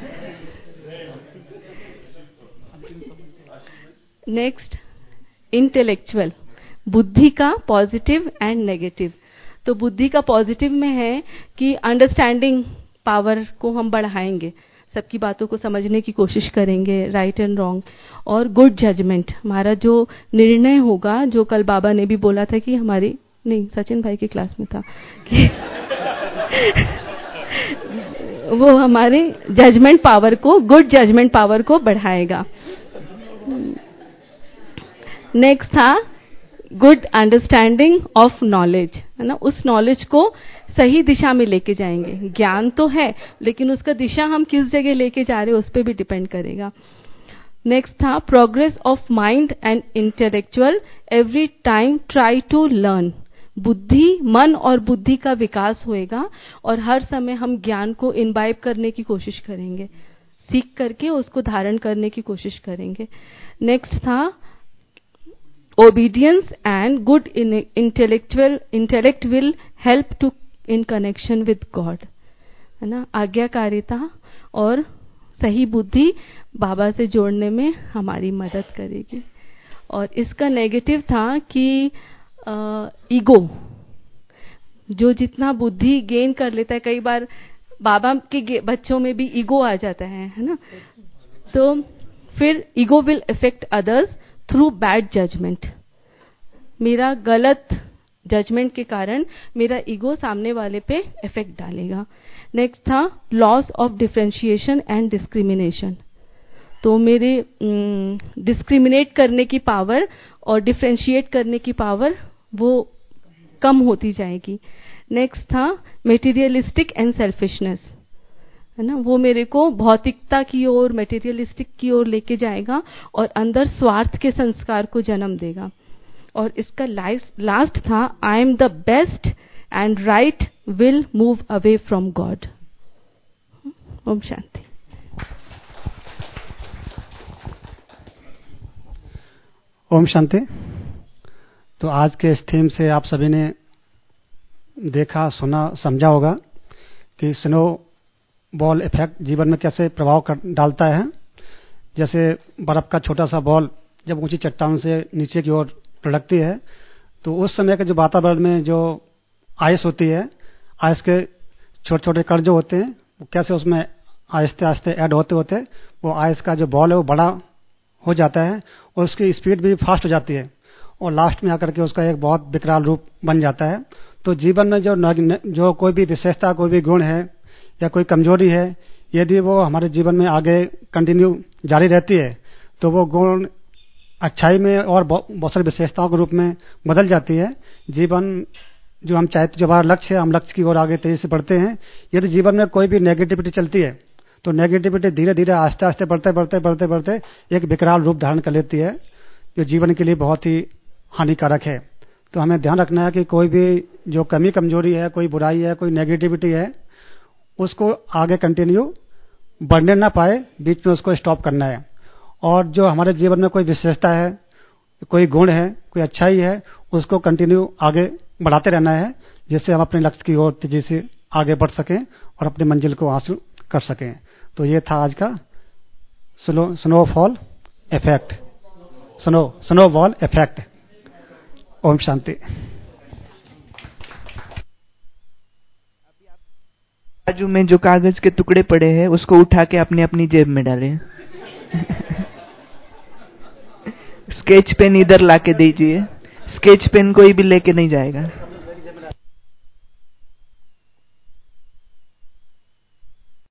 नेक्स्ट इंटेलेक्चुअल, बुद्धि का पॉजिटिव एंड नेगेटिव। तो बुद्धि का पॉजिटिव में है कि अंडरस्टैंडिंग पावर को हम बढ़ाएंगे, सबकी बातों को समझने की कोशिश करेंगे, राइट एंड रॉन्ग। और गुड जजमेंट, हमारा जो निर्णय होगा, जो कल बाबा ने भी बोला था कि हमारी, नहीं सचिन भाई की क्लास में था कि वो हमारे जजमेंट पावर को, गुड जजमेंट पावर को बढ़ाएगा। नेक्स्ट था गुड अंडरस्टैंडिंग ऑफ नॉलेज, है ना। उस नॉलेज को सही दिशा में लेके जाएंगे। ज्ञान तो है, लेकिन उसका दिशा हम किस जगह लेके जा रहे हैं उस पर भी डिपेंड करेगा। नेक्स्ट था progress of mind and intellectual every time try to learn. बुद्धि, मन और बुद्धि का विकास होएगा और हर समय हम ज्ञान को इनबाइब करने की कोशिश करेंगे, सीख करके उसको धारण करने की कोशिश करेंगे। नेक्स्ट था obedience and good intellectual intellect will help to in connection with God, है ना। आज्ञाकारिता और सही बुद्धि बाबा से जोड़ने में हमारी मदद करेगी। और इसका नेगेटिव था कि ईगो, जो जितना बुद्धि गेन कर लेता है, कई बार बाबा के बच्चों में भी ईगो आ जाता है, है ना। तो फिर ego will affect others through bad judgement. मेरा गलत जजमेंट के कारण मेरा ईगो सामने वाले पे इफेक्ट डालेगा। नेक्स्ट था loss of differentiation and discrimination, तो मेरे डिस्क्रिमिनेट करने की पावर और डिफरेंशिएट करने की पावर वो कम होती जाएगी। नेक्स्ट था मेटीरियलिस्टिक एंड सेल्फिशनेस, है ना। वो मेरे को भौतिकता की ओर, मेटीरियलिस्टिक की ओर लेके जाएगा और अंदर स्वार्थ के संस्कार को जन्म देगा। और इसका लास्ट था I am the best and right will move away from God. ओम शांति। ओम शांति। तो आज के इस थीम से आप सभी ने देखा, सुना, समझा होगा कि स्नो बॉल इफेक्ट जीवन में कैसे प्रभाव कर डालता है। जैसे बर्फ का छोटा सा बॉल जब ऊंची चट्टान से नीचे की ओर लुढ़कती है तो उस समय के जो वातावरण में जो आइस होती है, आइस के छोटे छोटे कण जो होते हैं वो कैसे उसमें आहिस्ते आहिस्ते ऐड होते होते वो आइस का जो बॉल है वो बड़ा हो जाता है और उसकी स्पीड भी फास्ट हो जाती है और लास्ट में आकर के उसका एक बहुत विकराल रूप बन जाता है। तो जीवन में जो जो कोई भी विशेषता, कोई भी गुण है या कोई कमजोरी है, यदि वो हमारे जीवन में आगे कंटिन्यू जारी रहती है तो वो गुण अच्छाई में और बहुत सारी विशेषताओं के रूप में बदल जाती है। जीवन जो हम चाहते, जो हमारा लक्ष्य है, हम लक्ष्य की ओर आगे तेजी से बढ़ते हैं। यदि जीवन में कोई भी नेगेटिविटी चलती है तो नेगेटिविटी धीरे धीरे आस्ते आस्ते बढ़ते बढ़ते बढ़ते बढ़ते एक विकराल रूप धारण कर लेती है जो जीवन के लिए बहुत ही हानिकारक है। तो हमें ध्यान रखना है कि कोई भी जो कमी कमजोरी है, कोई बुराई है, कोई नेगेटिविटी है, उसको आगे कंटिन्यू बढ़ने ना पाए, बीच में उसको स्टॉप करना है। और जो हमारे जीवन में कोई विशेषता है, कोई गुण है, कोई अच्छाई है, उसको कंटिन्यू आगे बढ़ाते रहना है जिससे हम अपने लक्ष्य की ओर तेजी से आगे बढ़ सकें और अपनी मंजिल को हासिल कर सकें। तो ये था आज का snow snowfall effect, snow snowball effect. ओम शांति। बाजू में जो कागज के टुकड़े पड़े हैं उसको उठा के अपनी अपनी जेब में डालें। स्केच पेन इधर लाके दीजिए, स्केच पेन कोई भी लेके नहीं जाएगा।